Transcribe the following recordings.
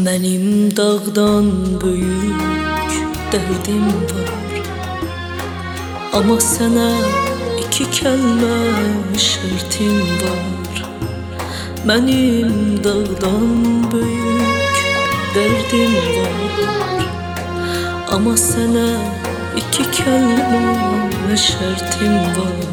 Benim dağdan büyük derdim var, ama sana iki kelime şartım var. Benim dağdan büyük derdim var, ama sana iki kelime şartım var.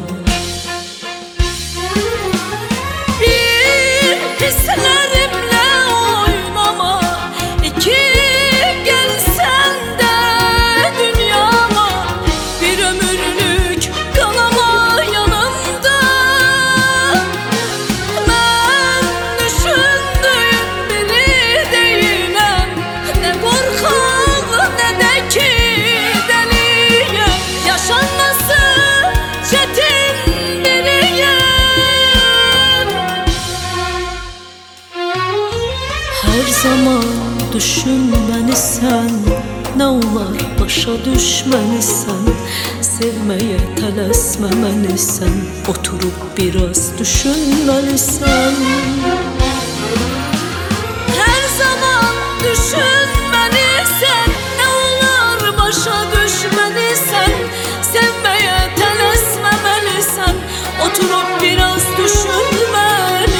Bir hislerimle oynama, iki gelsen de dünyama, bir ömürlük kalama yanımda. Ben düşündüğün biri değilim, ne korkak ne de ki deliyim. Yaşanması çetin biriyim. Her zaman düşünmeni sen, ne olar başa düşmeni sen, sevmeye tələsməməni sen, oturup biraz düşünmelisən. Her zaman düşünmeni sen, ne olar başa düşmeni sen, sevmeye tələsməməni sen, oturup biraz düşünmelisən.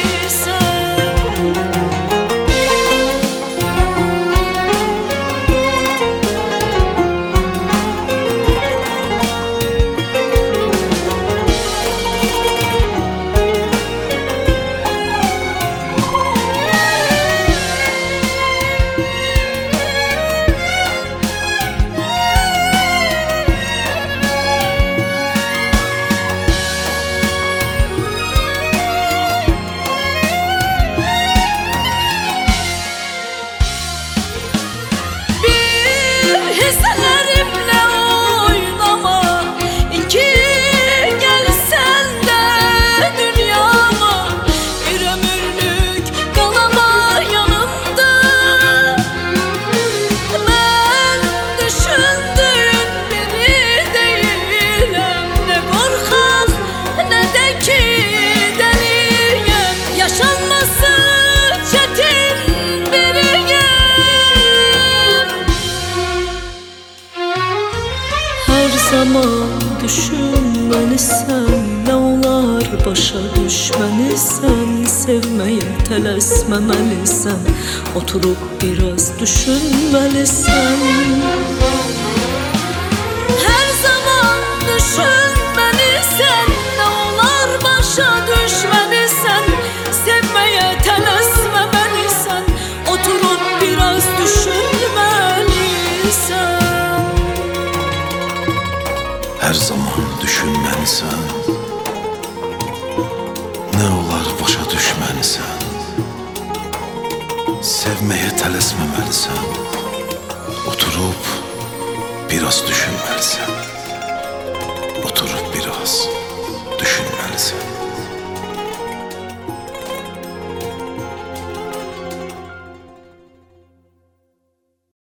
Hislerimle oynama, iki gelsen de dünyama, bir ömürlük kalama yanımda. Ben düşündüğün biri değilim, ne korkak ne de ki deliyim. Yaşanması çetin biriyim. Her zaman düşünmeni sen, ne olar başa düşmeni sen, sevmeye tələsməməni sen, oturup biraz düşünmelisən. Her zaman düşünmeni sen, ne olar başa düşmeni sen, sevmeye tələsməməni sen, oturup biraz düşünmelisən. Her zaman düşünmelisən, ne olar başa düşmelisən, sevmeye tələsməməlisən, oturup biraz düşünmelisən, oturup biraz düşünmelisən.